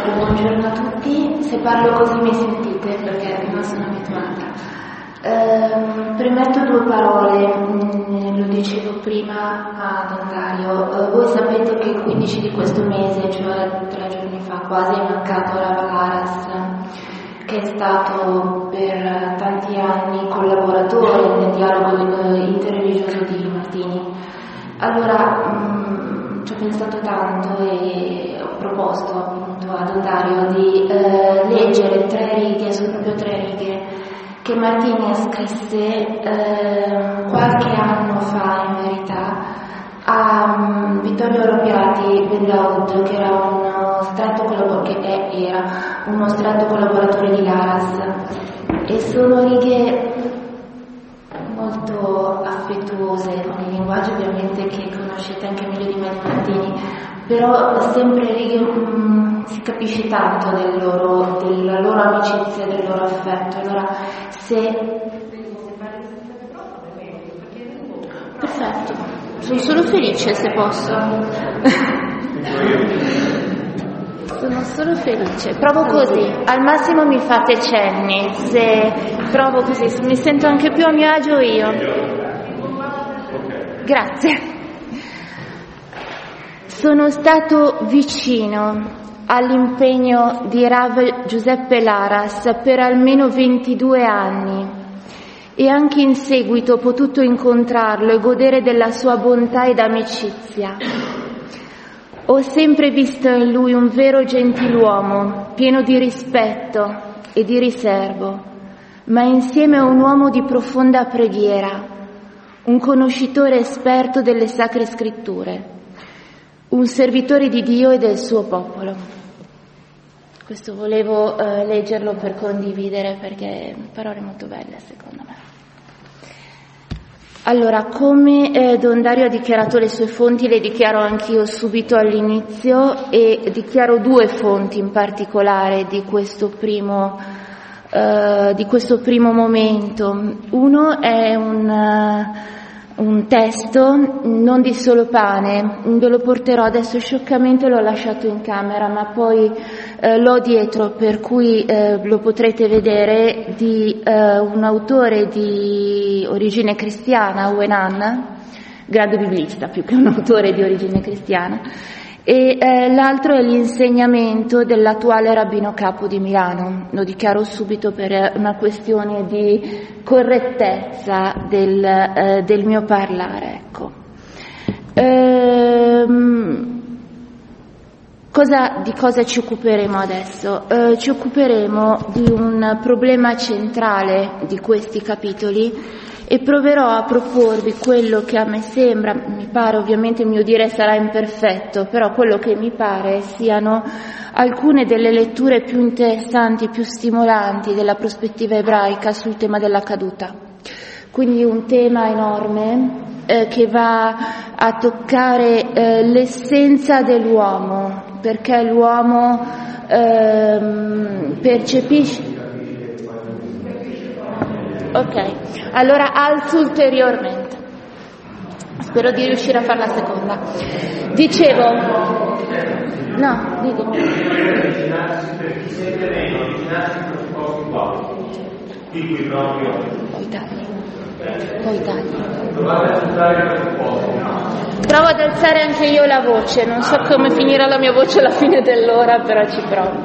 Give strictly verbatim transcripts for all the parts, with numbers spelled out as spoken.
Allora, buongiorno a tutti. Se parlo così mi sentite perché non sono abituata. Eh, premetto due parole, mh, lo dicevo prima a Don Dario. Eh, voi sapete che il quindici di questo mese, cioè tre giorni fa quasi, è mancato Rav Laras, che è stato per tanti anni collaboratore nel dialogo interreligioso di Martini. Allora, mh, ci ho pensato tanto e ho proposto appunto a Don Dario di eh, leggere tre righe, sono proprio tre righe, che Martini scrisse eh, qualche anno fa, in verità, a um, Vittorio Ropiati Bendaud, che era uno stretto collaboratore, che è, era uno stretto collaboratore di Laras, e sono righe molto affettuose, con il linguaggio ovviamente che conoscete anche meglio di me di Martini, però sempre righe, um, si capisce tanto del loro, della loro amicizia, del loro affetto. Allora, se... Perfetto, sono solo felice se posso. Sono solo felice, provo così, al massimo mi fate cenni, se provo così, se mi sento anche più a mio agio io. Grazie. Sono stato vicino all'impegno di Rav Giuseppe Laras per almeno ventidue anni e anche in seguito ho potuto incontrarlo e godere della sua bontà ed amicizia. Ho sempre visto in lui un vero gentiluomo, pieno di rispetto e di riservo, ma insieme un uomo di profonda preghiera, un conoscitore esperto delle sacre scritture, un servitore di Dio e del suo popolo. Questo volevo eh, leggerlo per condividere, perché parole molto belle secondo me. Allora, come eh, Don Dario ha dichiarato le sue fonti, le dichiaro anch'io subito all'inizio, e dichiaro due fonti in particolare di questo primo, eh, di questo primo momento. Uno è un, uh, un testo, non di solo pane, ve lo porterò adesso, scioccamente l'ho lasciato in camera, ma poi eh, l'ho dietro, per cui eh, lo potrete vedere, di eh, un autore di origine cristiana, Wenan, grande biblista più che un autore di origine cristiana, e eh, l'altro è l'insegnamento dell'attuale rabbino capo di Milano. Lo dichiaro subito per una questione di correttezza del, eh, del mio parlare, ecco. Ehm, Cosa, di cosa ci occuperemo adesso? Eh, ci occuperemo di un problema centrale di questi capitoli e proverò a proporvi quello che a me sembra, mi pare, ovviamente il mio dire sarà imperfetto, però quello che mi pare siano alcune delle letture più interessanti, più stimolanti della prospettiva ebraica sul tema della caduta. Quindi un tema enorme eh, che va a toccare eh, l'essenza dell'uomo, perché l'uomo ehm, percepisce... Ok, allora alzo ulteriormente. Spero di riuscire a fare la seconda. Dicevo... No, dico. Poi tagli. Poi tagli. Provo ad alzare anche io la voce, non so come finirà la mia voce alla fine dell'ora, però ci provo.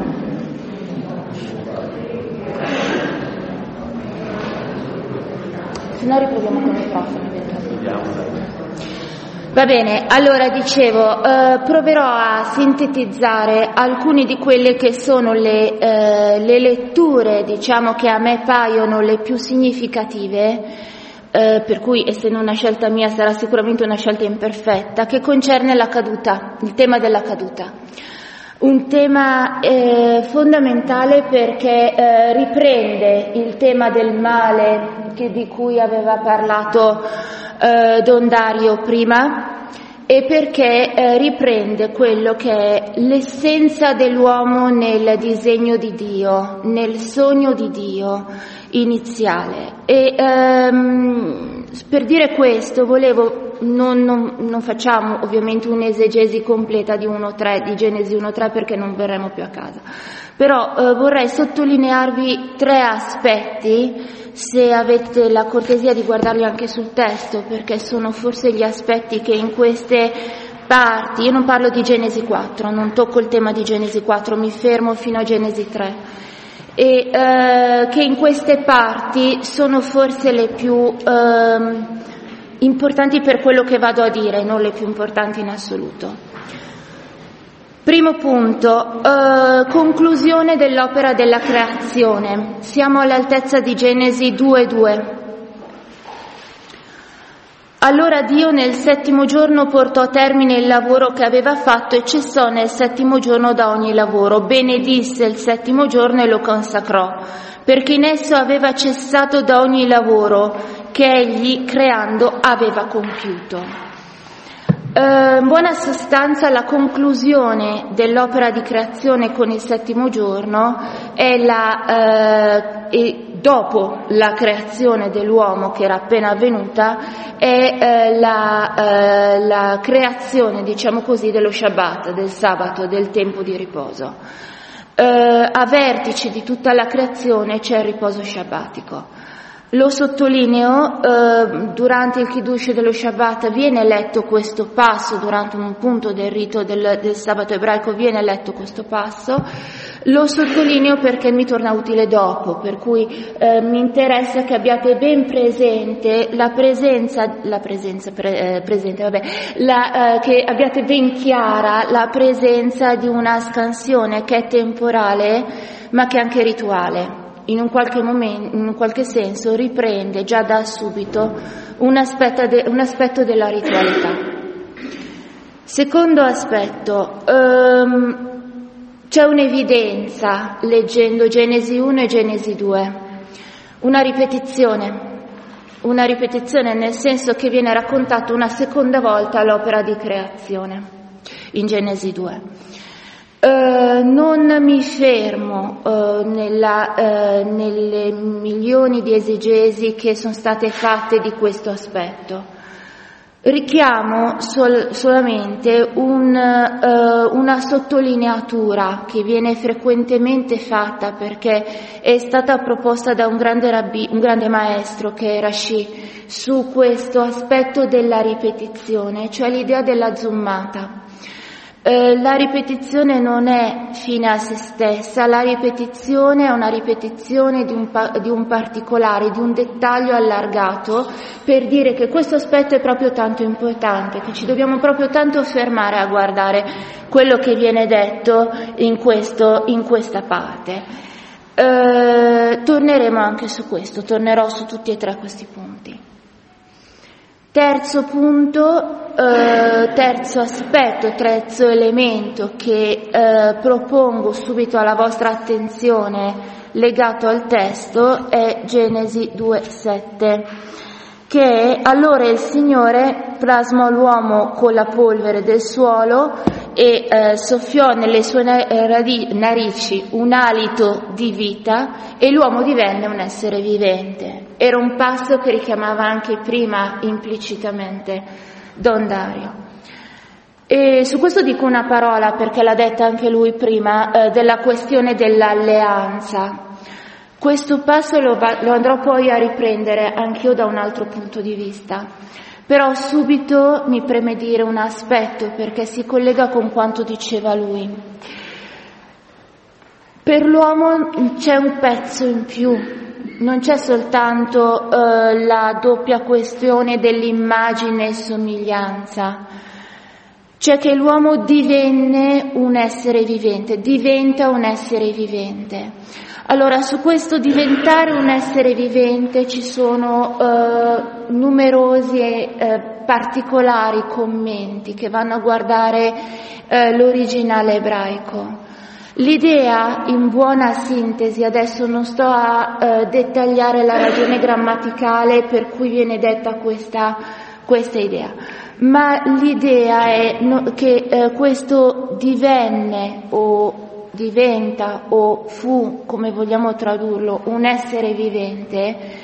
Se no riproviamo con il microfono. Va bene, allora dicevo, eh, proverò a sintetizzare alcune di quelle che sono le, eh, le letture, diciamo, che a me paiono le più significative, eh, per cui essendo una scelta mia sarà sicuramente una scelta imperfetta, che concerne la caduta, il tema della caduta. Un tema eh, fondamentale perché eh, riprende il tema del male che, di cui aveva parlato eh, Don Dario prima, e perché eh, riprende quello che è l'essenza dell'uomo nel disegno di Dio, nel sogno di Dio iniziale. E ehm, per dire questo volevo non, non, non facciamo ovviamente un'esegesi completa di uno tre, di Genesi uno tre, perché non verremo più a casa. Però eh, vorrei sottolinearvi tre aspetti, se avete la cortesia di guardarli anche sul testo, perché sono forse gli aspetti che in queste parti, io non parlo di Genesi quattro, non tocco il tema di Genesi quattro, mi fermo fino a Genesi tre, e eh, che in queste parti sono forse le più eh, importanti per quello che vado a dire, non le più importanti in assoluto. Primo punto, eh, conclusione dell'opera della creazione. Siamo all'altezza di Genesi due due. Allora Dio nel settimo giorno portò a termine il lavoro che aveva fatto e cessò nel settimo giorno da ogni lavoro. Benedisse il settimo giorno e lo consacrò, perché in esso aveva cessato da ogni lavoro che egli creando aveva compiuto. Uh, in buona sostanza la conclusione dell'opera di creazione con il settimo giorno è la, uh, e dopo la creazione dell'uomo che era appena avvenuta, è uh, la, uh, la creazione, diciamo così, dello Shabbat, del sabato, del tempo di riposo. Uh, a vertice di tutta la creazione c'è il riposo shabbatico. Lo sottolineo, eh, durante il Kiddush dello Shabbat viene letto questo passo, durante un punto del rito del, del sabato ebraico viene letto questo passo, lo sottolineo perché mi torna utile dopo, per cui eh, mi interessa che abbiate ben presente la presenza, la presenza pre, eh, presente, vabbè, la, eh, che abbiate ben chiara la presenza di una scansione che è temporale ma che è anche rituale. In un qualche momento, in un qualche senso, riprende già da subito un aspetto, de, un aspetto della ritualità. Secondo aspetto, um, c'è un'evidenza leggendo Genesi uno e Genesi due, una ripetizione, una ripetizione nel senso che viene raccontato una seconda volta l'opera di creazione in Genesi due. Uh, non mi fermo uh, nella, uh, nelle milioni di esegesi che sono state fatte di questo aspetto. Richiamo sol- solamente un, uh, una sottolineatura che viene frequentemente fatta perché è stata proposta da un grande, rabbi, un grande maestro che è Rashi su questo aspetto della ripetizione, cioè l'idea della zoomata. Eh, la ripetizione non è fine a se stessa, la ripetizione è una ripetizione di un, pa- di un particolare, di un dettaglio allargato, per dire che questo aspetto è proprio tanto importante, che ci dobbiamo proprio tanto fermare a guardare quello che viene detto in, questo, in questa parte. Eh, torneremo anche su questo, tornerò su tutti e tre questi punti. Terzo punto, eh, terzo aspetto, terzo elemento che eh, propongo subito alla vostra attenzione legato al testo è Genesi due sette, che allora il Signore plasmò l'uomo con la polvere del suolo e eh, soffiò nelle sue narici un alito di vita e l'uomo divenne un essere vivente. Era un passo che richiamava anche prima implicitamente Don Dario. E su questo dico una parola perché l'ha detta anche lui prima, eh, della questione dell'alleanza. Questo passo lo, va, lo andrò poi a riprendere anch'io da un altro punto di vista, però subito mi preme dire un aspetto perché si collega con quanto diceva lui. Per l'uomo c'è un pezzo in più. Non c'è soltanto eh, la doppia questione dell'immagine e somiglianza, c'è che l'uomo divenne un essere vivente, diventa un essere vivente. Allora, su questo diventare un essere vivente ci sono eh, numerosi e eh, particolari commenti che vanno a guardare eh, l'originale ebraico. L'idea, in buona sintesi, adesso non sto a eh, dettagliare la ragione grammaticale per cui viene detta questa, questa idea, ma l'idea è no, che eh, questo divenne o diventa o fu, come vogliamo tradurlo, un essere vivente,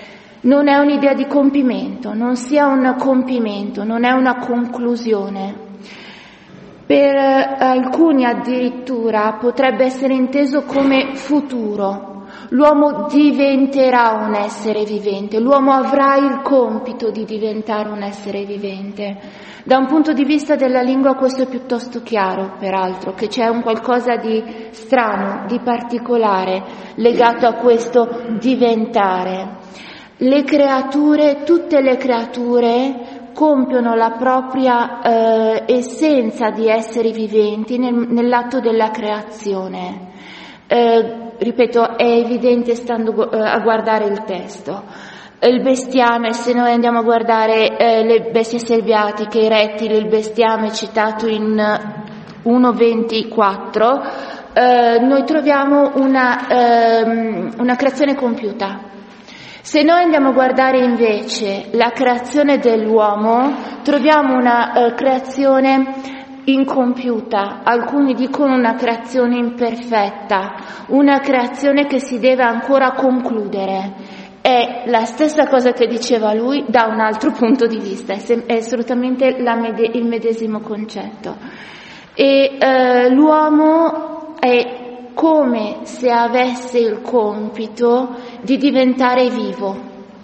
non è un'idea di compimento, non sia un compimento, non è una conclusione. Per alcuni addirittura potrebbe essere inteso come futuro. L'uomo diventerà un essere vivente, l'uomo avrà il compito di diventare un essere vivente. Da un punto di vista della lingua questo è piuttosto chiaro, peraltro, che c'è un qualcosa di strano, di particolare, legato a questo diventare. Le creature, tutte le creature, compiono la propria eh, essenza di esseri viventi nel, nell'atto della creazione. Eh, ripeto, è evidente stando eh, a guardare il testo. Il bestiame, se noi andiamo a guardare eh, le bestie selvatiche, i rettili, il bestiame citato in uno ventiquattro, eh, noi troviamo una, ehm, una creazione compiuta. Se noi andiamo a guardare invece la creazione dell'uomo, troviamo una eh, creazione incompiuta, alcuni dicono una creazione imperfetta, una creazione che si deve ancora concludere. È la stessa cosa che diceva lui da un altro punto di vista, è, sem- è assolutamente la mede- il medesimo concetto. E eh, l'uomo è come se avesse il compito di diventare vivo.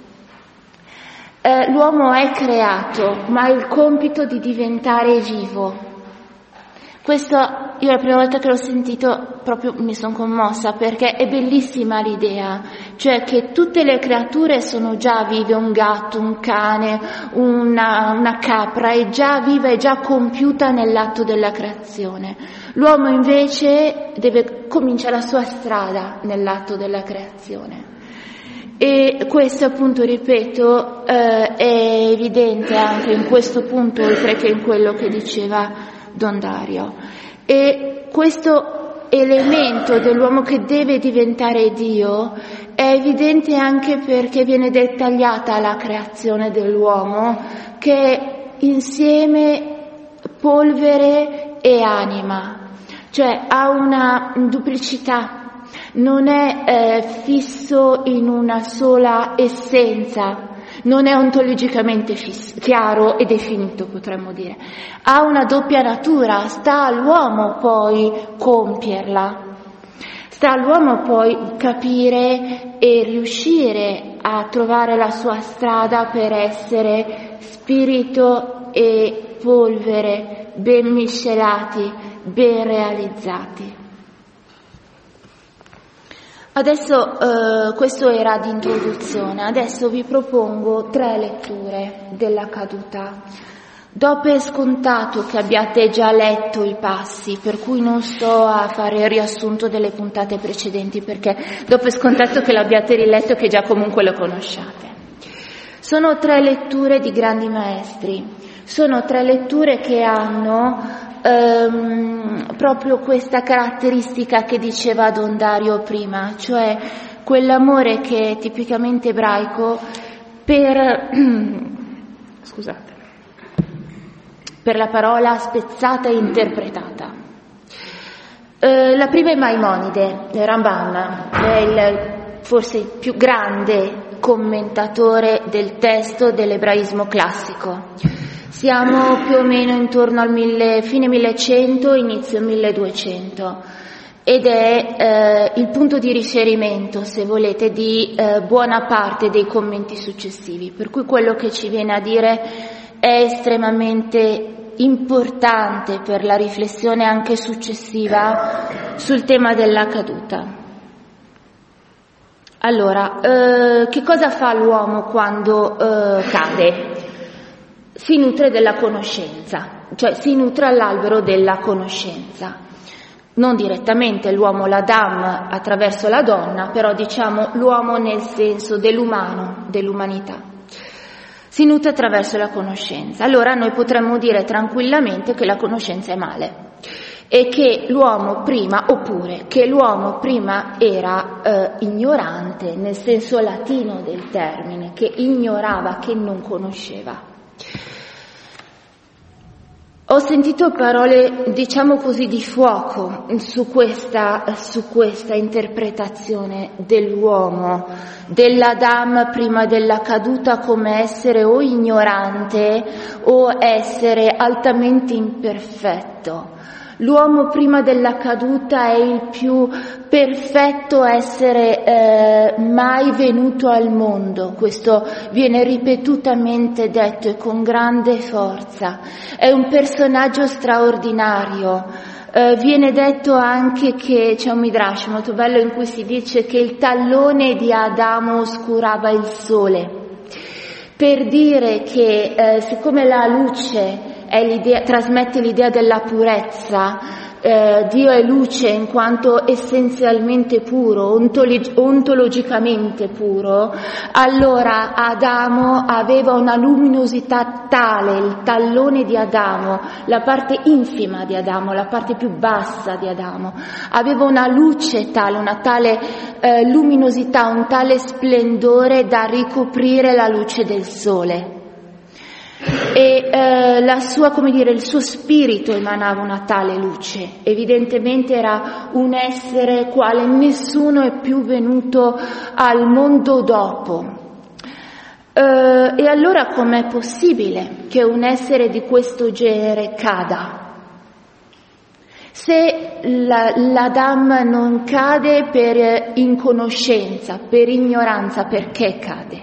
Eh, l'uomo è creato, ma ha il compito di diventare vivo. Questo io la prima volta che l'ho sentito proprio mi sono commossa, perché è bellissima l'idea, cioè che tutte le creature sono già vive, un gatto, un cane, una, una capra, è già viva, è già compiuta nell'atto della creazione. L'uomo invece deve cominciare la sua strada nell'atto della creazione. E questo appunto, ripeto, eh, è evidente anche in questo punto, oltre che in quello che diceva Don Dario. E questo elemento dell'uomo che deve diventare Dio è evidente anche perché viene dettagliata la creazione dell'uomo, che è insieme polvere e anima, cioè ha una duplicità, non è eh, fisso in una sola essenza, non è ontologicamente fisso, chiaro e definito, potremmo dire. Ha una doppia natura, sta all'uomo poi compierla, sta all'uomo poi capire e riuscire a trovare la sua strada per essere spirito e polvere ben miscelati, ben realizzati. Adesso eh, questo era di introduzione, adesso vi propongo tre letture della caduta. Do per scontato che abbiate già letto i passi, per cui non sto a fare il riassunto delle puntate precedenti, perché do per scontato che l'abbiate riletto e che già comunque lo conosciate. Sono tre letture di grandi maestri, sono tre letture che hanno Ehm, proprio questa caratteristica che diceva Don Dario prima, cioè quell'amore che è tipicamente ebraico per scusate per la parola spezzata e interpretata. Eh, la prima è Maimonide, Ramban, è il forse il più grande commentatore del testo dell'ebraismo classico. Siamo più o meno intorno al mille, fine millecento, inizio milleduecento, ed è eh, il punto di riferimento, se volete, di eh, buona parte dei commenti successivi, per cui quello che ci viene a dire è estremamente importante per la riflessione anche successiva sul tema della caduta. Allora, eh, che cosa fa l'uomo quando eh, cade? Si nutre della conoscenza, cioè si nutre all'albero della conoscenza. Non direttamente l'uomo, l'Adam, attraverso la donna, però diciamo l'uomo nel senso dell'umano, dell'umanità. Si nutre attraverso la conoscenza. Allora noi potremmo dire tranquillamente che la conoscenza è male e che l'uomo prima, oppure che l'uomo prima era eh, ignorante, nel senso latino del termine, che ignorava, che non conosceva. Ho sentito parole, diciamo così, di fuoco su questa, su questa interpretazione dell'uomo, dell'Adam prima della caduta come essere o ignorante o essere altamente imperfetto. L'uomo prima della caduta è il più perfetto essere eh, mai venuto al mondo. Questo viene ripetutamente detto e con grande forza. È un personaggio straordinario. Eh, viene detto anche che c'è un midrash molto bello in cui si dice che il tallone di Adamo oscurava il sole, per dire che eh, siccome la luce è l'idea, trasmette l'idea della purezza, eh, Dio è luce in quanto essenzialmente puro, ontolo- ontologicamente puro, allora Adamo aveva una luminosità tale, il tallone di Adamo, la parte infima di Adamo, la parte più bassa di Adamo, aveva una luce tale, una tale eh, luminosità, un tale splendore da ricoprire la luce del sole. E eh, la sua, come dire, il suo spirito emanava una tale luce. Evidentemente era un essere quale nessuno è più venuto al mondo dopo. Eh, e allora com'è possibile che un essere di questo genere cada? Se la, l'Adam non cade per inconoscenza, per ignoranza, perché cade?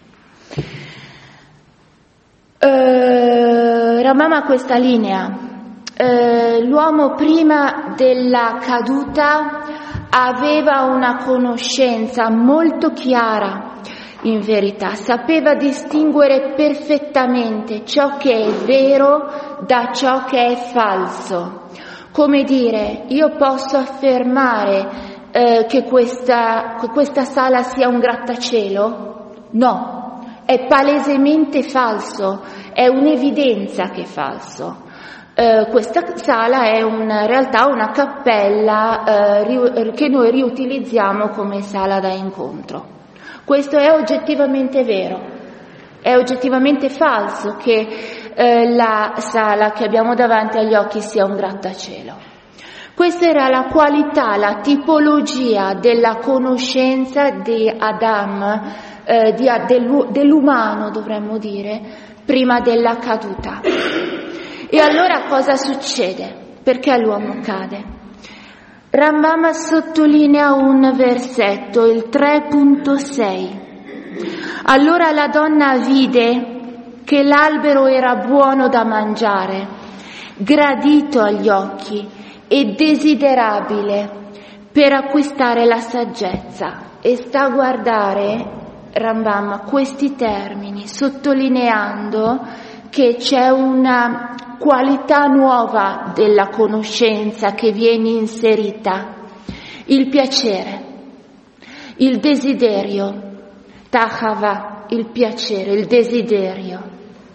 Uh, Rambam ha questa linea, uh, l'uomo prima della caduta aveva una conoscenza molto chiara, in verità, sapeva distinguere perfettamente ciò che è vero da ciò che è falso. Come dire, io posso affermare uh, che questa, che questa sala sia un grattacielo? No. È palesemente falso, è un'evidenza che è falso. Eh, questa sala è una, in realtà una cappella eh, ri, che noi riutilizziamo come sala da incontro. Questo è oggettivamente vero, è oggettivamente falso che eh, la sala che abbiamo davanti agli occhi sia un grattacielo. Questa era la qualità, la tipologia della conoscenza di Adam, eh, di, dell'umano dovremmo dire, prima della caduta. E allora cosa succede? Perché l'uomo cade? Rambam sottolinea un versetto, il tre punto sei. Allora la donna vide che l'albero era buono da mangiare, gradito agli occhi e desiderabile per acquistare la saggezza, e sta a guardare Rambam questi termini, sottolineando che c'è una qualità nuova della conoscenza che viene inserita, il piacere, il desiderio, tahava, il piacere, il desiderio.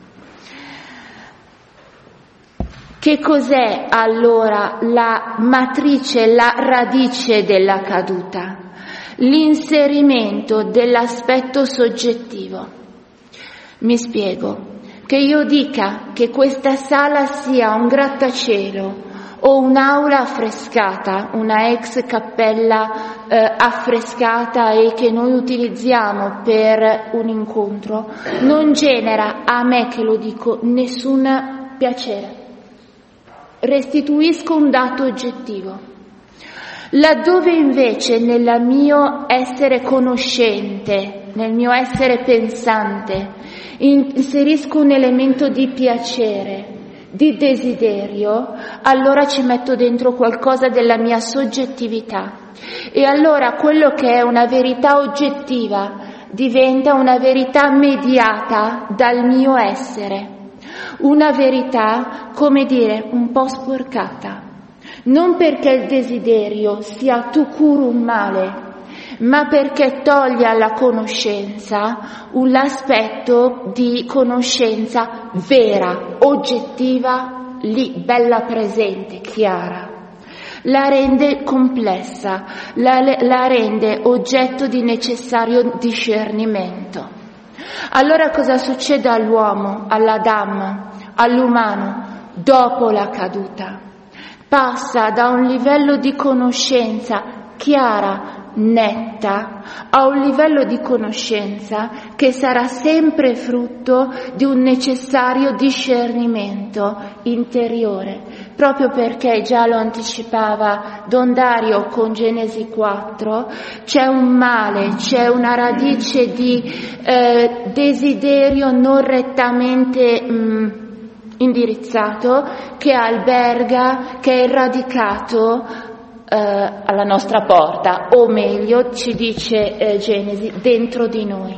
Che cos'è allora la matrice, la radice della caduta? L'inserimento dell'aspetto soggettivo. Mi spiego. Che io dica che questa sala sia un grattacielo o un'aula affrescata, una ex cappella eh, affrescata e che noi utilizziamo per un incontro, non genera a me, che lo dico, nessun piacere. Restituisco un dato oggettivo. Laddove invece nel mio essere conoscente, nel mio essere pensante, inserisco un elemento di piacere, di desiderio, allora ci metto dentro qualcosa della mia soggettività. E allora quello che è una verità oggettiva diventa una verità mediata dal mio essere. Una verità, come dire, un po' sporcata, non perché il desiderio sia tout court un male, ma perché toglie alla conoscenza un l'aspetto di conoscenza vera, oggettiva, lì, bella presente, chiara. La rende complessa, la, la rende oggetto di necessario discernimento. Allora cosa succede all'uomo, all'Adam, all'umano? dopo la caduta, passa da un livello di conoscenza chiara, netta, a un livello di conoscenza che sarà sempre frutto di un necessario discernimento interiore, proprio perché, già lo anticipava Don Dario con Genesi quattro, c'è un male, c'è una radice di eh, desiderio non rettamente mh, indirizzato che alberga, che è radicato Uh, alla nostra porta, o meglio, ci dice uh, Genesi, dentro di noi.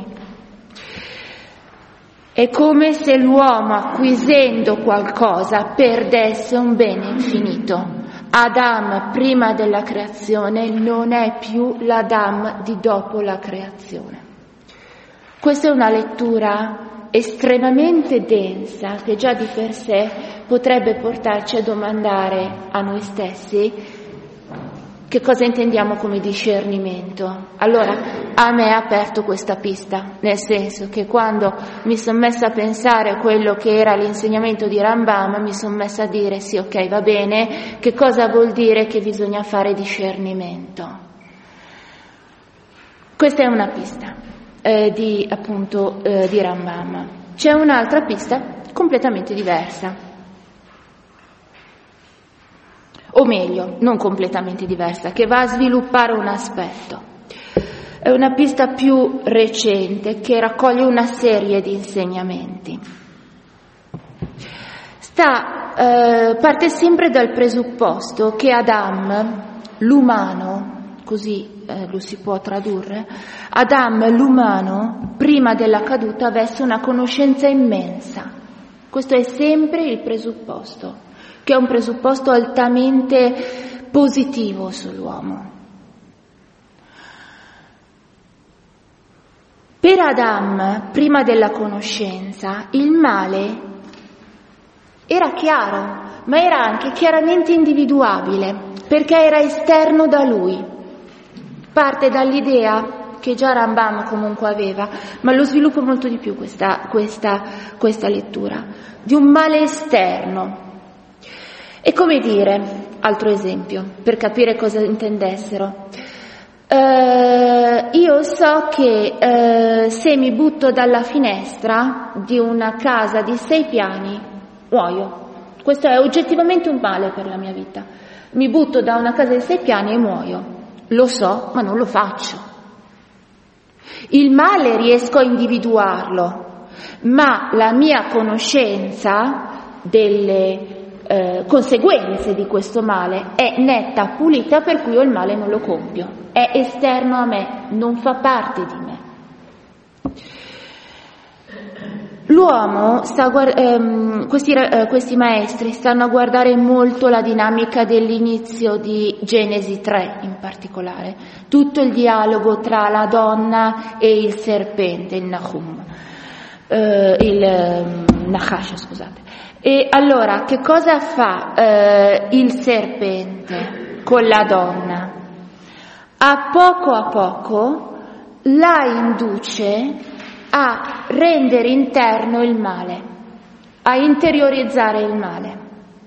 È come se l'uomo, acquisendo qualcosa, perdesse un bene infinito. Adam prima della creazione non è più l'Adam di dopo la creazione. Questa è una lettura estremamente densa che già di per sé potrebbe portarci a domandare a noi stessi che cosa intendiamo come discernimento. Allora, a me ha aperto questa pista, nel senso che quando mi sono messa a pensare a quello che era l'insegnamento di Rambam, mi sono messa a dire sì, ok, va bene, che cosa vuol dire che bisogna fare discernimento? Questa è una pista eh, di, appunto, eh, di Rambam. C'è un'altra pista completamente diversa. O meglio, non completamente diversa, che va a sviluppare un aspetto. È una pista più recente che raccoglie una serie di insegnamenti. Sta, eh, parte sempre dal presupposto che Adam, l'umano, così eh, lo si può tradurre, Adam, l'umano, prima della caduta avesse una conoscenza immensa. Questo è sempre il presupposto, che è un presupposto altamente positivo sull'uomo. Per Adam, prima della conoscenza, il male era chiaro, ma era anche chiaramente individuabile, perché era esterno da lui. Parte dall'idea che già Rambam comunque aveva, ma lo sviluppo molto di più questa, questa, questa lettura, di un male esterno. È come dire, altro esempio, per capire cosa intendessero, uh, io so che uh, se mi butto dalla finestra di una casa di sei piani, muoio. Questo è oggettivamente un male per la mia vita. Mi butto da una casa di sei piani e muoio. Lo so, ma non lo faccio. Il male riesco a individuarlo, ma la mia conoscenza delle Eh, conseguenze di questo male è netta, pulita, per cui io il male non lo compio, è esterno a me, non fa parte di me. L'uomo sta guard- ehm, questi, eh, questi maestri stanno a guardare molto la dinamica dell'inizio di Genesi tre in particolare, tutto il dialogo tra la donna e il serpente, il Nahum, eh, il eh, Nahash, scusate. E allora, che cosa fa eh, il serpente con la donna? A poco a poco la induce a rendere interno il male, a interiorizzare il male.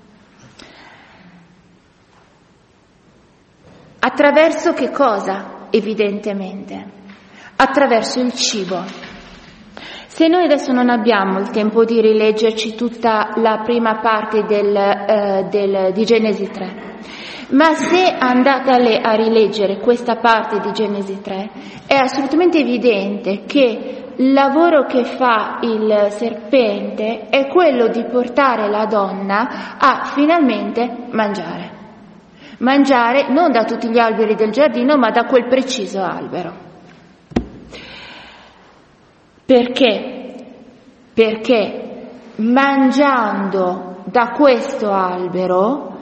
Attraverso che cosa? Evidentemente, attraverso il cibo. Se noi adesso non abbiamo il tempo di rileggerci tutta la prima parte del, eh, del, di Genesi tre, ma se andate a, le, a rileggere questa parte di Genesi tre, è assolutamente evidente che il lavoro che fa il serpente è quello di portare la donna a finalmente mangiare. Mangiare non da tutti gli alberi del giardino, ma da quel preciso albero. Perché? Perché mangiando da questo albero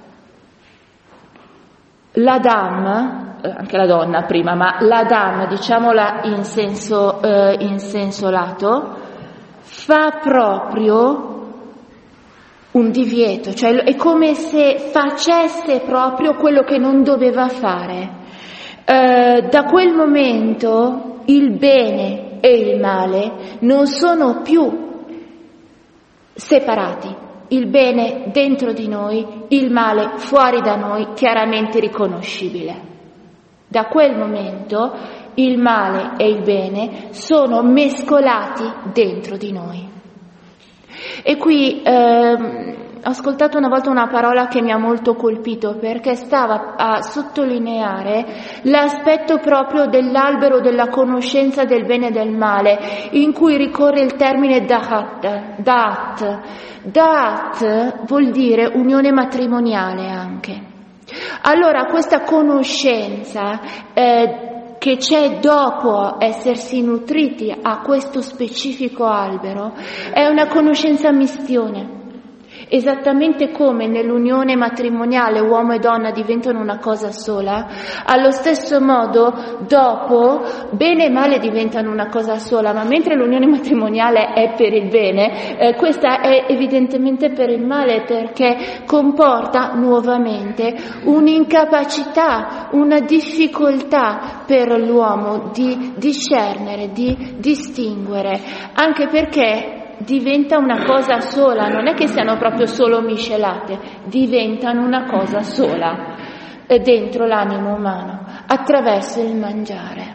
l'Adam, anche la donna prima, ma l'Adam, diciamola in senso, eh, in senso lato, fa proprio un divieto, cioè è come se facesse proprio quello che non doveva fare. Eh, da quel momento il bene e il male non sono più separati, il bene dentro di noi, il male fuori da noi, chiaramente riconoscibile. Da quel momento il male e il bene sono mescolati dentro di noi. E qui ehm, ho ascoltato una volta una parola che mi ha molto colpito, perché stava a sottolineare l'aspetto proprio dell'albero della conoscenza del bene e del male, in cui ricorre il termine da'at. Da'at, da'at vuol dire unione matrimoniale anche. Allora questa conoscenza eh, che c'è dopo essersi nutriti a questo specifico albero è una conoscenza mistione. Esattamente come nell'unione matrimoniale uomo e donna diventano una cosa sola, allo stesso modo dopo bene e male diventano una cosa sola, ma mentre l'unione matrimoniale è per il bene, eh, questa è evidentemente per il male, perché comporta nuovamente un'incapacità, una difficoltà per l'uomo di discernere, di distinguere, anche perché diventa una cosa sola, non è che siano proprio solo miscelate, diventano una cosa sola dentro l'animo umano, attraverso il mangiare.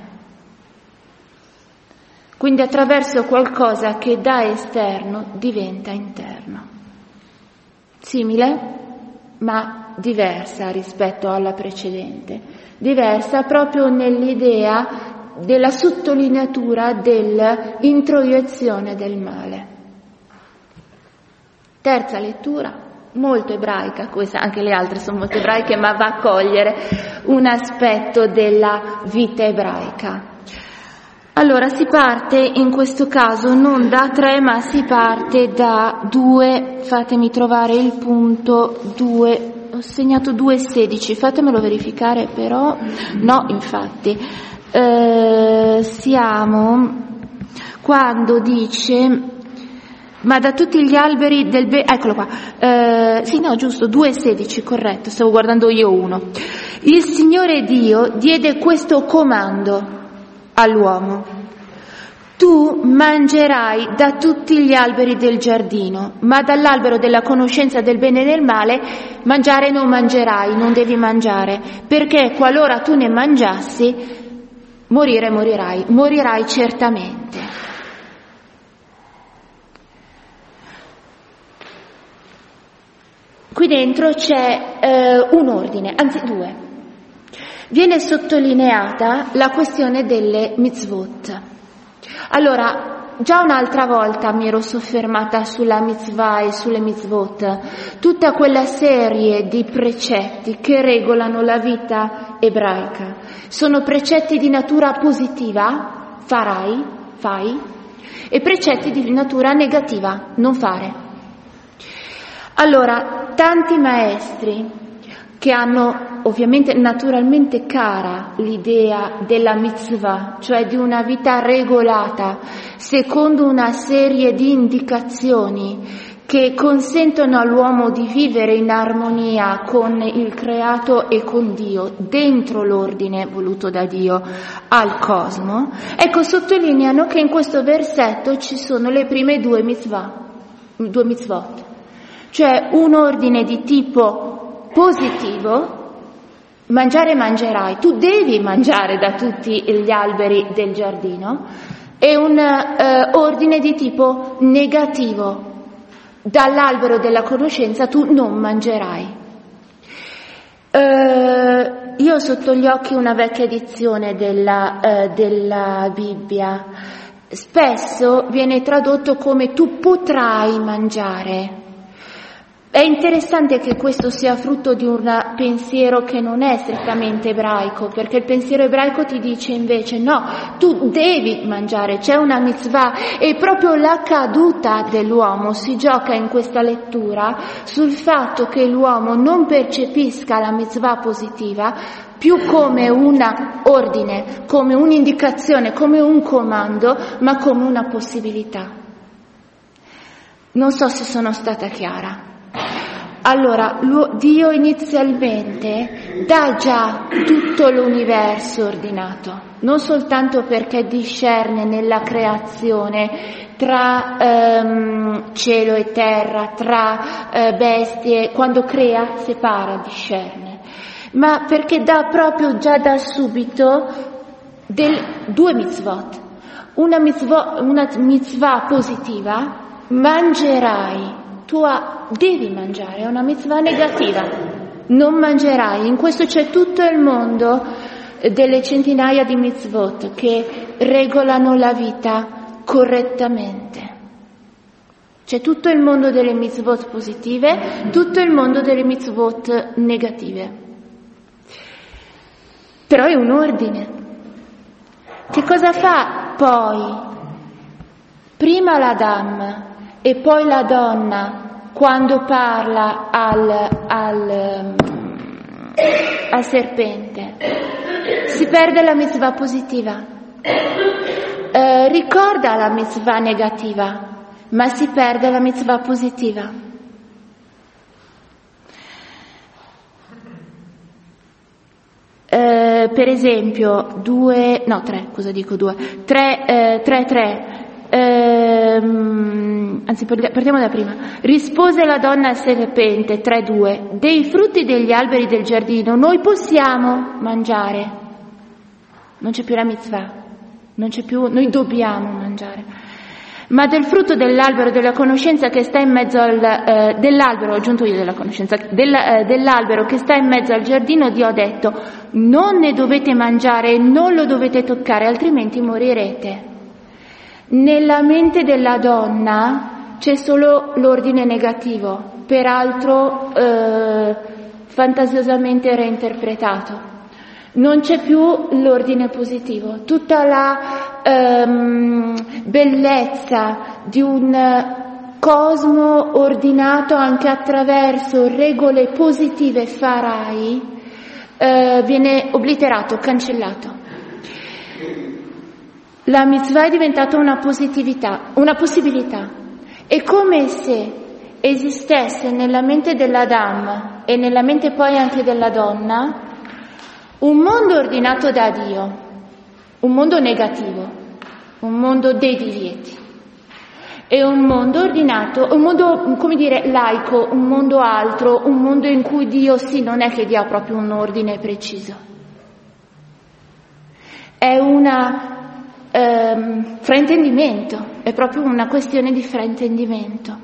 Quindi attraverso qualcosa che da esterno diventa interno. Simile, ma diversa rispetto alla precedente, diversa proprio nell'idea della sottolineatura dell'introiezione del male. Terza lettura, molto ebraica, questa, anche le altre sono molto ebraiche, ma va a cogliere un aspetto della vita ebraica. Allora si parte in questo caso non da tre, ma si parte da due, fatemi trovare il punto, due, ho segnato due sedici, fatemelo verificare però, no infatti, eh, siamo quando dice... Ma da tutti gli alberi del bene, eccolo qua, eh, sì no giusto, due sedici, corretto, stavo guardando io uno. Il Signore Dio diede questo comando all'uomo: tu mangerai da tutti gli alberi del giardino, ma dall'albero della conoscenza del bene e del male mangiare non mangerai, non devi mangiare, perché qualora tu ne mangiassi, morire morirai, morirai certamente. Qui dentro c'è eh, un ordine, anzi due. Viene sottolineata la questione delle mitzvot. Allora, già un'altra volta mi ero soffermata sulla mitzvah e sulle mitzvot, tutta quella serie di precetti che regolano la vita ebraica. Sono precetti di natura positiva, farai, fai, e precetti di natura negativa, non fare. Allora, tanti maestri che hanno ovviamente naturalmente cara l'idea della mitzvah, cioè di una vita regolata, secondo una serie di indicazioni che consentono all'uomo di vivere in armonia con il creato e con Dio, dentro l'ordine voluto da Dio al cosmo, ecco, sottolineano che in questo versetto ci sono le prime due mitzvah, due mitzvot. Cioè un ordine di tipo positivo, mangiare mangerai, tu devi mangiare da tutti gli alberi del giardino, e un eh, ordine di tipo negativo, dall'albero della conoscenza tu non mangerai. Eh, io ho sotto gli occhi una vecchia edizione della, eh, della Bibbia, spesso viene tradotto come tu potrai mangiare. È interessante che questo sia frutto di un pensiero che non è strettamente ebraico, perché il pensiero ebraico ti dice invece no, tu devi mangiare, c'è una mitzvah, e proprio la caduta dell'uomo si gioca in questa lettura sul fatto che l'uomo non percepisca la mitzvah positiva più come un ordine, come un'indicazione, come un comando, ma come una possibilità. Non so se sono stata chiara. Allora, Dio inizialmente dà già tutto l'universo ordinato, non soltanto perché discerne nella creazione tra ehm, cielo e terra, tra eh, bestie, quando crea, separa, discerne, ma perché dà proprio già da subito del, due mitzvot. Una mitzvah, una mitzvah positiva, mangerai, tu devi mangiare, è una mitzvah negativa, non mangerai. In questo c'è tutto il mondo delle centinaia di mitzvot che regolano la vita correttamente. C'è tutto il mondo delle mitzvot positive, tutto il mondo delle mitzvot negative. Però è un ordine. Che cosa fa poi? Prima l'Adam e poi la donna, quando parla al, al, al serpente, si perde la mitzvah positiva, eh, ricorda la mitzvah negativa, ma si perde la mitzvah positiva. Eh, per esempio, due, no tre, cosa dico due, tre, eh, tre, tre, ehm, anzi partiamo da prima. Rispose la donna al serpente, tre, due, dei frutti degli alberi del giardino noi possiamo mangiare, non c'è più la mitzvah, non c'è più, noi dobbiamo mangiare. Ma del frutto dell'albero della conoscenza che sta in mezzo al, eh, dell'albero, ho aggiunto io della conoscenza, del, eh, dell'albero che sta in mezzo al giardino, Dio ha detto, non ne dovete mangiare e non lo dovete toccare, altrimenti morirete. Nella mente della donna c'è solo l'ordine negativo, peraltro eh, fantasiosamente reinterpretato. Non c'è più l'ordine positivo, tutta la ehm, bellezza di un cosmo ordinato anche attraverso regole positive farai eh, viene obliterato, cancellato. La mitzvah è diventata una positività, una possibilità. È come se esistesse nella mente dell'Adam e nella mente poi anche della donna un mondo ordinato da Dio, un mondo negativo, un mondo dei divieti, e un mondo ordinato, un mondo, come dire, laico, un mondo altro, un mondo in cui Dio sì, non è che dia proprio un ordine preciso. È una ehm, fraintendimento, è proprio una questione di fraintendimento.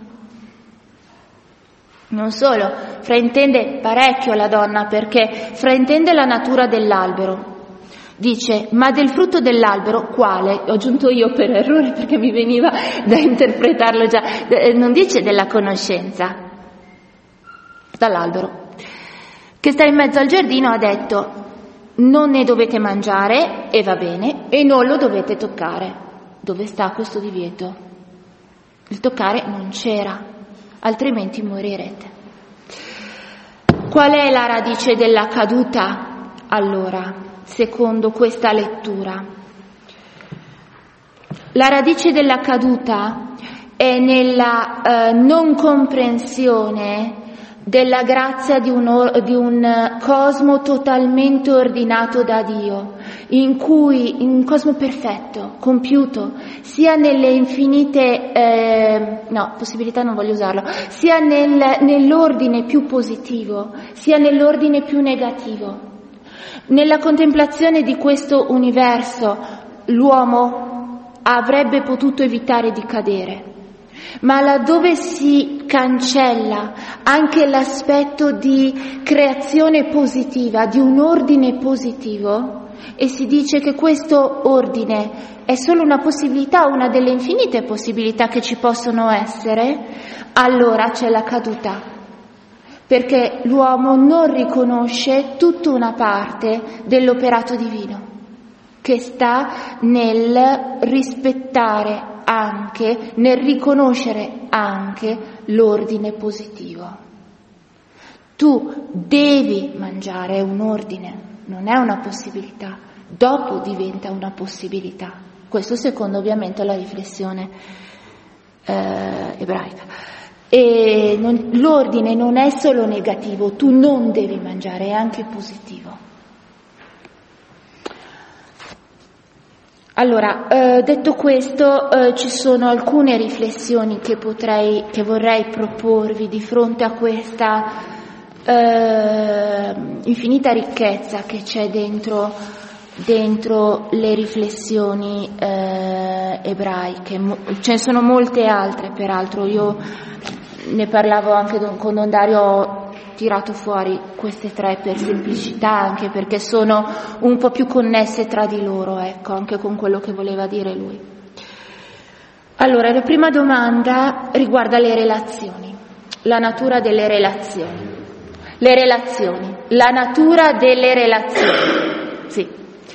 Non solo, fraintende parecchio la donna perché fraintende la natura dell'albero. Dice, ma del frutto dell'albero, quale? Ho aggiunto io per errore perché mi veniva da interpretarlo già. Non dice della conoscenza, dall'albero. Che sta in mezzo al giardino ha detto, non ne dovete mangiare, e va bene, e non lo dovete toccare. Dove sta questo divieto? Il toccare non c'era. Altrimenti morirete. Qual è la radice della caduta, allora, secondo questa lettura? La radice della caduta è nella eh, non comprensione della grazia di un, di un cosmo totalmente ordinato da Dio, in cui, in un cosmo perfetto, compiuto, sia nelle infinite, eh, no, possibilità non voglio usarlo, sia nel, nell'ordine più positivo, sia nell'ordine più negativo. Nella contemplazione di questo universo, l'uomo avrebbe potuto evitare di cadere. Ma laddove si cancella anche l'aspetto di creazione positiva, di un ordine positivo, e si dice che questo ordine è solo una possibilità, una delle infinite possibilità che ci possono essere, allora c'è la caduta, perché l'uomo non riconosce tutta una parte dell'operato divino, che sta nel rispettare anche, nel riconoscere anche l'ordine positivo. Tu devi mangiare, è un ordine, non è una possibilità, dopo diventa una possibilità. Questo secondo ovviamente la riflessione eh, ebraica. E non, l'ordine non è solo negativo, tu non devi mangiare, è anche positivo. Allora, eh, detto questo, eh, ci sono alcune riflessioni che potrei, che vorrei proporvi di fronte a questa eh, infinita ricchezza che c'è dentro, dentro le riflessioni eh, ebraiche. Ce ne sono molte altre, peraltro. Io ne parlavo anche con Don Dario, ho tirato fuori queste tre per semplicità, anche perché sono un po' più connesse tra di loro, ecco, anche con quello che voleva dire lui. Allora, la prima domanda riguarda le relazioni, la natura delle relazioni. Le relazioni, la natura delle relazioni, sì.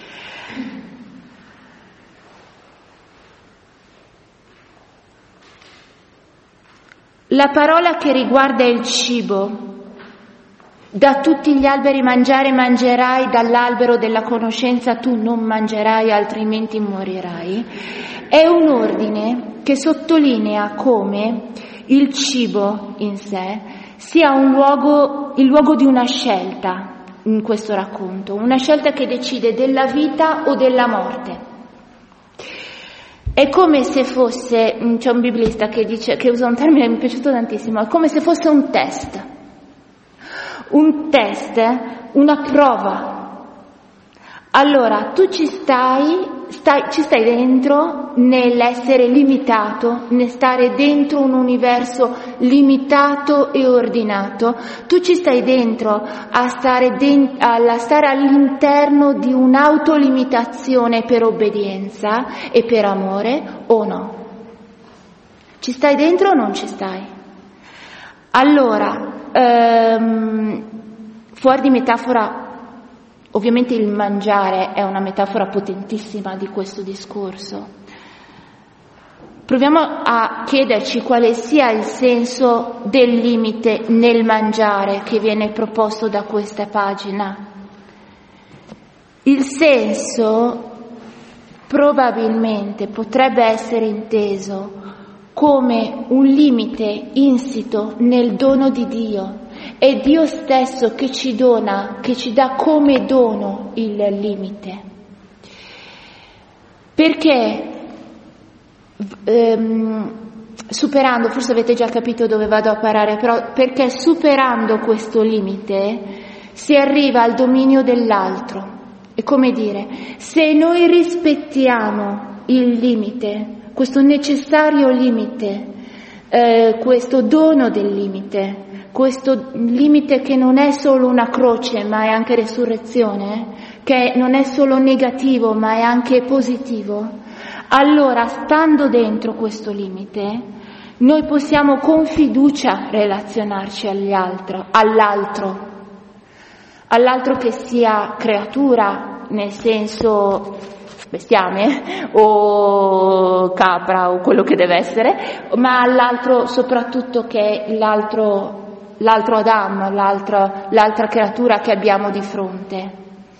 La parola che riguarda il cibo, da tutti gli alberi mangiare mangerai, dall'albero della conoscenza tu non mangerai, altrimenti morirai, è un ordine che sottolinea come il cibo in sé sia un luogo, il luogo di una scelta in questo racconto, una scelta che decide della vita o della morte. È come se fosse, c'è un biblista che dice, che usa un termine che mi è piaciuto tantissimo, è come se fosse un test, un test, una prova. Allora, tu ci stai, stai, ci stai dentro nell'essere limitato, nel stare dentro un universo limitato e ordinato, tu ci stai dentro a stare, den- a stare all'interno di un'autolimitazione per obbedienza e per amore o no? Ci stai dentro o non ci stai? Allora, ehm, fuori di metafora, ovviamente il mangiare è una metafora potentissima di questo discorso. Proviamo a chiederci quale sia il senso del limite nel mangiare che viene proposto da questa pagina. Il senso probabilmente potrebbe essere inteso come un limite insito nel dono di Dio. È Dio stesso che ci dona, che ci dà come dono il limite. Perché ehm, superando, forse avete già capito dove vado a parare, però perché superando questo limite si arriva al dominio dell'altro. È come dire, se noi rispettiamo il limite, questo necessario limite, eh, questo dono del limite, questo limite che non è solo una croce ma è anche resurrezione, che non è solo negativo ma è anche positivo, allora stando dentro questo limite noi possiamo con fiducia relazionarci agli altro, all'altro, all'altro che sia creatura nel senso bestiame o capra o quello che deve essere, ma all'altro soprattutto che è l'altro l'altro Adam, l'altra, l'altra creatura che abbiamo di fronte.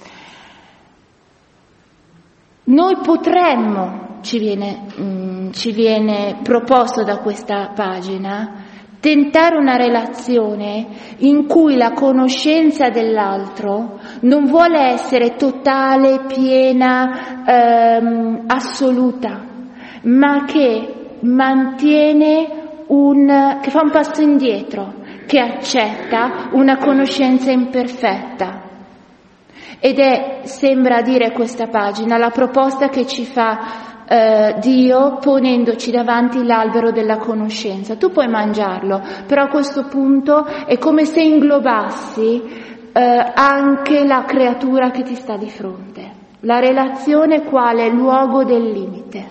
Noi potremmo, ci viene, mh, ci viene proposto da questa pagina, tentare una relazione in cui la conoscenza dell'altro non vuole essere totale, piena, ehm, assoluta, ma che mantiene un, che fa un passo indietro, che accetta una conoscenza imperfetta. Ed è, sembra dire questa pagina, la proposta che ci fa eh, Dio ponendoci davanti l'albero della conoscenza. Tu puoi mangiarlo, però a questo punto è come se inglobassi eh, anche la creatura che ti sta di fronte. La relazione quale luogo del limite.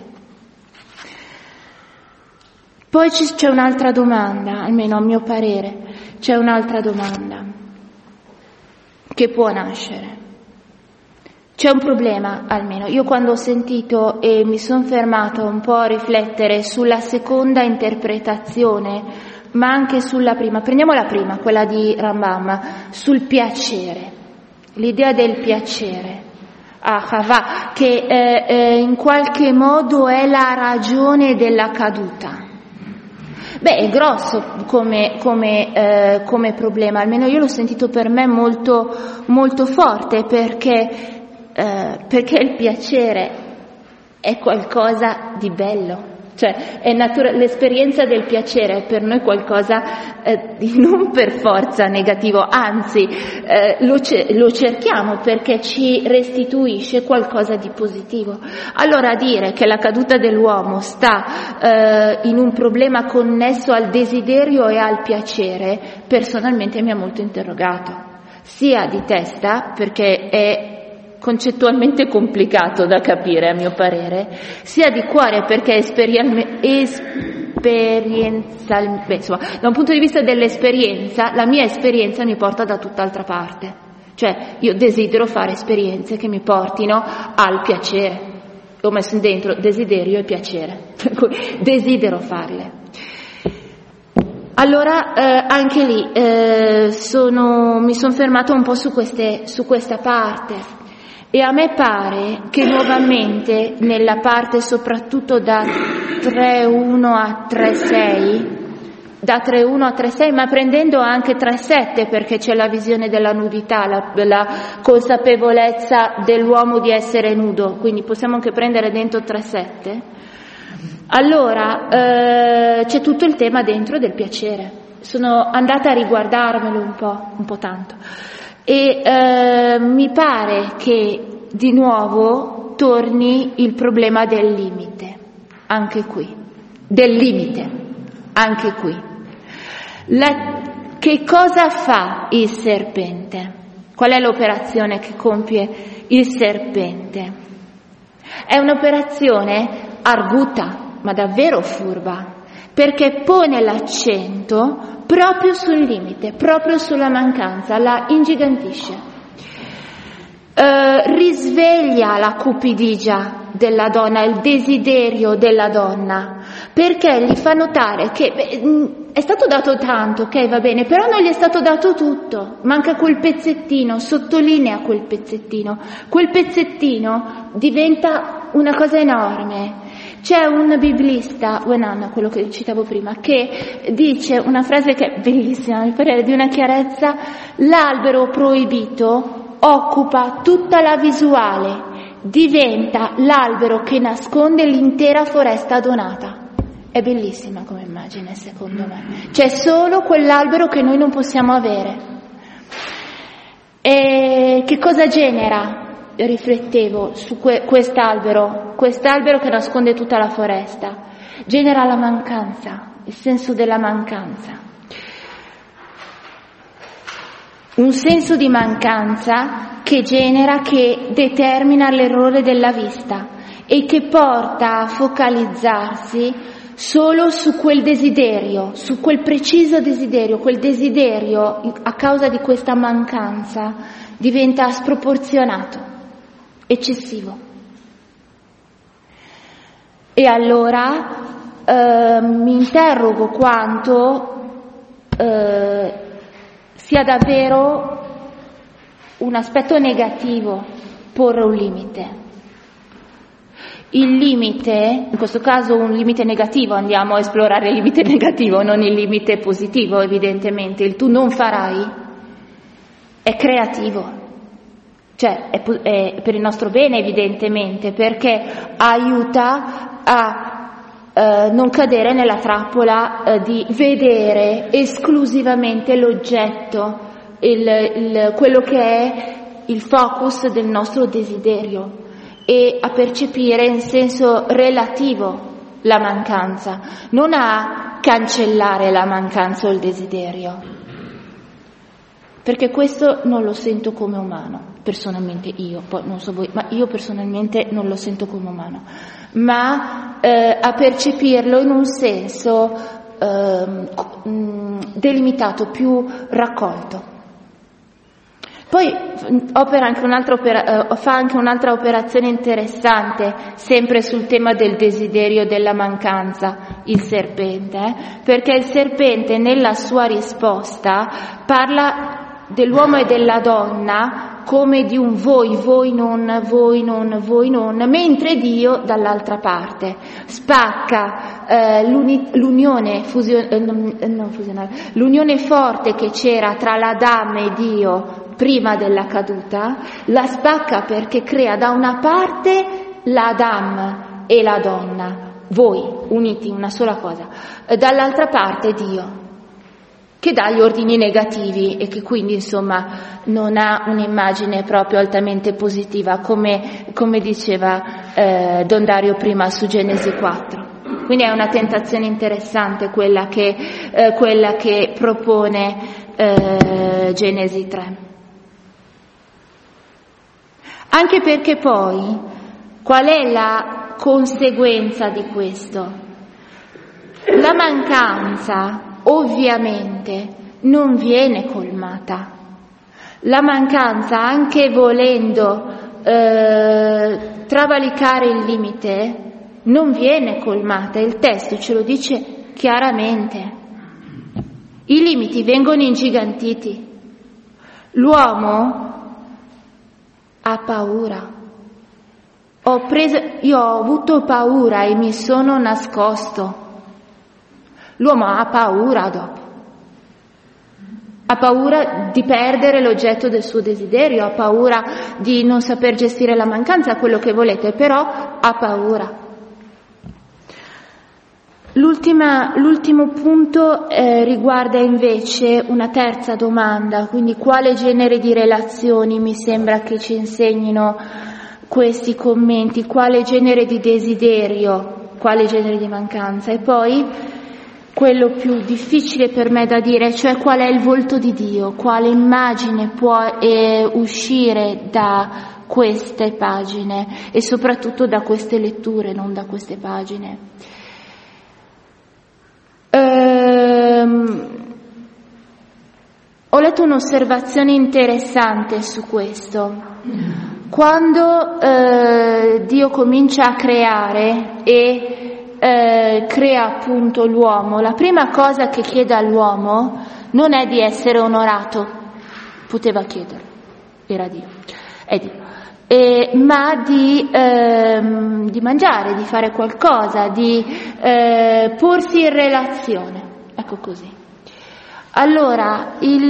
Poi c'è un'altra domanda, almeno a mio parere, c'è un'altra domanda che può nascere. C'è un problema, almeno. Io quando ho sentito e mi sono fermata un po' a riflettere sulla seconda interpretazione, ma anche sulla prima, prendiamo la prima, quella di Rambam, sul piacere, l'idea del piacere, Ahava, che eh, eh, in qualche modo è la ragione della caduta. Beh, è grosso come, come, eh, come problema, almeno io l'ho sentito per me molto, molto forte, perché, eh, perché il piacere è qualcosa di bello. Cioè, è natura- l'esperienza del piacere è per noi qualcosa eh, di non per forza negativo, anzi eh, lo, ce- lo cerchiamo perché ci restituisce qualcosa di positivo. Allora dire che la caduta dell'uomo sta eh, in un problema connesso al desiderio e al piacere, personalmente mi ha molto interrogato, sia di testa, perché è concettualmente complicato da capire a mio parere, sia di cuore perché esperienzial, beh, insomma, da un punto di vista dell'esperienza, la mia esperienza mi porta da tutt'altra parte, cioè io desidero fare esperienze che mi portino al piacere, ho messo dentro desiderio e piacere, per cui desidero farle. Allora eh, anche lì eh, sono, mi sono fermata un po' su, queste, su questa parte. E a me pare che nuovamente nella parte soprattutto da tre uno a tre sei, da tre uno a tre sei, ma prendendo anche tre sette perché c'è la visione della nudità, la, la consapevolezza dell'uomo di essere nudo, quindi possiamo anche prendere dentro tre sette, allora eh, c'è tutto il tema dentro del piacere. Sono andata a riguardarmelo un po', un po' tanto. E eh, mi pare che di nuovo torni il problema del limite, anche qui, del limite, anche qui. La, che cosa fa il serpente? Qual è l'operazione che compie il serpente? È un'operazione arguta, ma davvero furba, perché pone l'accento proprio sul limite, proprio sulla mancanza, la ingigantisce, eh, risveglia la cupidigia della donna, il desiderio della donna, perché gli fa notare che beh, è stato dato tanto, ok, va bene, però non gli è stato dato tutto, manca quel pezzettino, sottolinea quel pezzettino, quel pezzettino diventa una cosa enorme. C'è un biblista, Wenan, quello che citavo prima, che dice una frase che è bellissima, mi pare di una chiarezza: l'albero proibito occupa tutta la visuale, diventa l'albero che nasconde l'intera foresta donata. È bellissima come immagine, secondo me. C'è solo quell'albero che noi non possiamo avere. E che cosa genera? Riflettevo su que- quest'albero, quest'albero che nasconde tutta la foresta, genera la mancanza, il senso della mancanza. Un senso di mancanza che genera, che determina l'errore della vista e che porta a focalizzarsi solo su quel desiderio, su quel preciso desiderio. Quel desiderio, a causa di questa mancanza, diventa sproporzionato, eccessivo. E allora eh, mi interrogo quanto eh, sia davvero un aspetto negativo porre un limite. Il limite, in questo caso un limite negativo, andiamo a esplorare il limite negativo, non il limite positivo, evidentemente. Il tu non farai è creativo. Cioè è, è per il nostro bene, evidentemente, perché aiuta a eh, non cadere nella trappola eh, di vedere esclusivamente l'oggetto, il, il, quello che è il focus del nostro desiderio, e a percepire in senso relativo la mancanza, non a cancellare la mancanza o il desiderio, perché questo non lo sento come umano. Personalmente io, poi non so voi, ma io personalmente non lo sento come umano, ma eh, a percepirlo in un senso eh, delimitato, più raccolto. Poi opera anche un'altra opera, eh, fa anche un'altra operazione interessante, sempre sul tema del desiderio della mancanza, il serpente, eh? Perché il serpente nella sua risposta parla dell'uomo e della donna come di un voi, voi non, voi non, voi non, mentre Dio dall'altra parte spacca eh, l'unione, fusio- eh, non, non fusionale, l'unione forte che c'era tra l'Adam e Dio prima della caduta, la spacca perché crea da una parte l'Adam e la donna, voi uniti in una sola cosa, e dall'altra parte Dio, che dà gli ordini negativi e che quindi insomma non ha un'immagine proprio altamente positiva, come, come diceva eh, Don Dario prima su Genesi quattro. Quindi è una tentazione interessante quella che, eh, quella che propone eh, Genesi tre. Anche perché poi qual è la conseguenza di questo? La mancanza ovviamente non viene colmata. La mancanza, anche volendo eh, travalicare il limite, non viene colmata. Il testo ce lo dice chiaramente. I limiti vengono ingigantiti. L'uomo ha paura. Ho preso, io ho avuto paura e mi sono nascosto. L'uomo ha paura dopo, ha paura di perdere l'oggetto del suo desiderio, ha paura di non saper gestire la mancanza, quello che volete, però ha paura. L'ultima, l'ultimo punto eh, riguarda invece una terza domanda, quindi quale genere di relazioni mi sembra che ci insegnino questi commenti, quale genere di desiderio, quale genere di mancanza, e poi quello più difficile per me da dire, cioè qual è il volto di Dio, quale immagine può eh, uscire da queste pagine e soprattutto da queste letture, non da queste pagine. Ehm, ho letto un'osservazione interessante su questo. Quando eh, Dio comincia a creare e Eh, crea appunto l'uomo, la prima cosa che chiede all'uomo non è di essere onorato, poteva chiederlo, era Dio, è Dio, eh, ma di, ehm, di mangiare, di fare qualcosa, di eh, porsi in relazione, ecco così. Allora, il,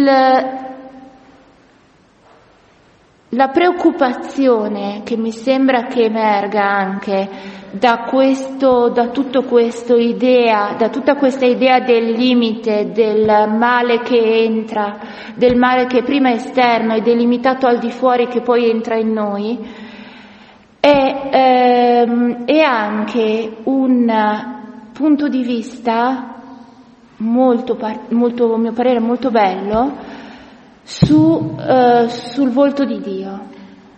la preoccupazione che mi sembra che emerga anche da questo, da tutto questo idea, da tutta questa idea del limite, del male che entra, del male che prima è esterno e delimitato al di fuori che poi entra in noi, è, ehm, è anche un punto di vista molto, molto, a mio parere, molto bello su, eh, sul volto di Dio.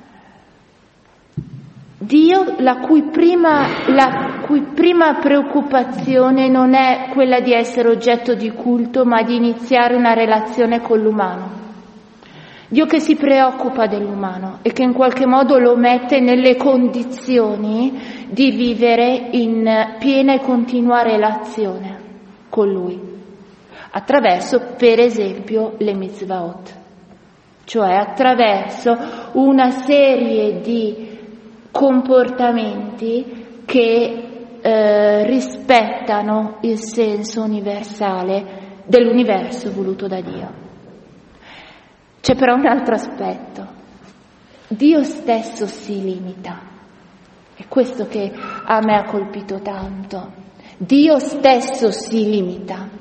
Dio, la cui prima, la cui prima preoccupazione non è quella di essere oggetto di culto, ma di iniziare una relazione con l'umano. Dio che si preoccupa dell'umano e che in qualche modo lo mette nelle condizioni di vivere in piena e continua relazione con Lui, attraverso, per esempio, le mitzvot, cioè attraverso una serie di comportamenti che eh, rispettano il senso universale dell'universo voluto da Dio. C'è però un altro aspetto. Dio stesso si limita. È questo che a me ha colpito tanto. Dio stesso si limita.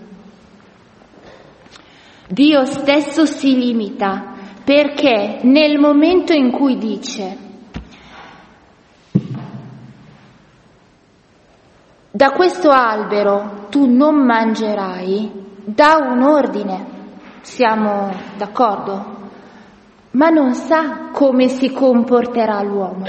Dio stesso si limita perché nel momento in cui dice da questo albero tu non mangerai, dà un ordine, siamo d'accordo, ma non sa come si comporterà l'uomo.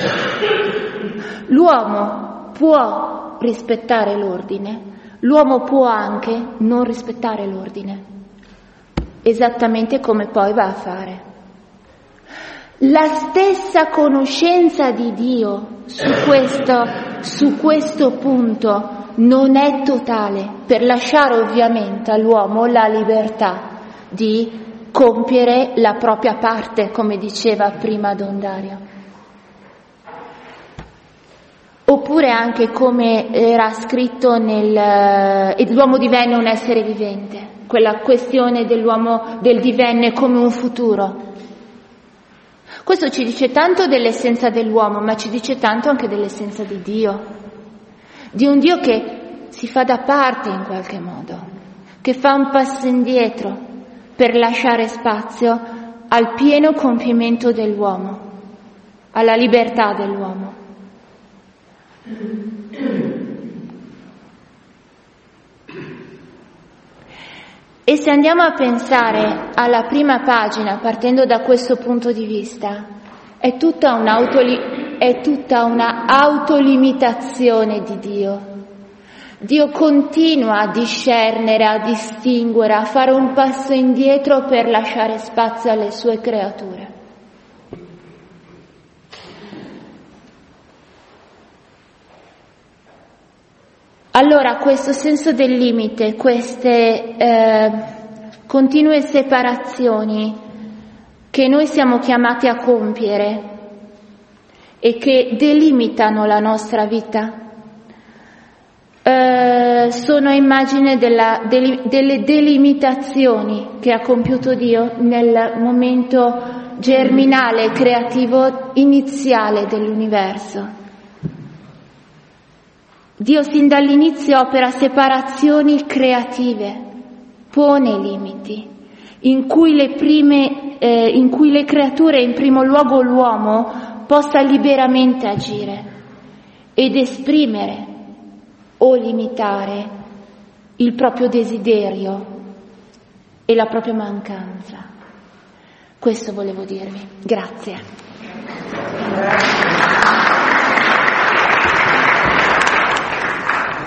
L'uomo può rispettare l'ordine, l'uomo può anche non rispettare l'ordine, esattamente come poi va a fare. La stessa conoscenza di Dio su questo, su questo punto non è totale, per lasciare ovviamente all'uomo la libertà di compiere la propria parte, come diceva prima Don Dario. oppure anche come era scritto nel eh, l'uomo divenne un essere vivente, quella questione dell'uomo del divenne come un futuro. Questo ci dice tanto dell'essenza dell'uomo, ma ci dice tanto anche dell'essenza di Dio, di un Dio che si fa da parte in qualche modo, che fa un passo indietro per lasciare spazio al pieno compimento dell'uomo, alla libertà dell'uomo. E se andiamo a pensare alla prima pagina, partendo da questo punto di vista, è tutta un'autoli- è tutta una autolimitazione di Dio. Dio continua a discernere, a distinguere, a fare un passo indietro per lasciare spazio alle sue creature. Allora questo senso del limite, queste eh, continue separazioni che noi siamo chiamati a compiere e che delimitano la nostra vita, eh, sono immagine della, delle, delle delimitazioni che ha compiuto Dio nel momento germinale, creativo, iniziale dell'universo. Dio sin dall'inizio opera separazioni creative, pone limiti, in cui le prime, eh, in cui le creature, in primo luogo l'uomo, possa liberamente agire ed esprimere o limitare il proprio desiderio e la propria mancanza. Questo volevo dirvi. Grazie.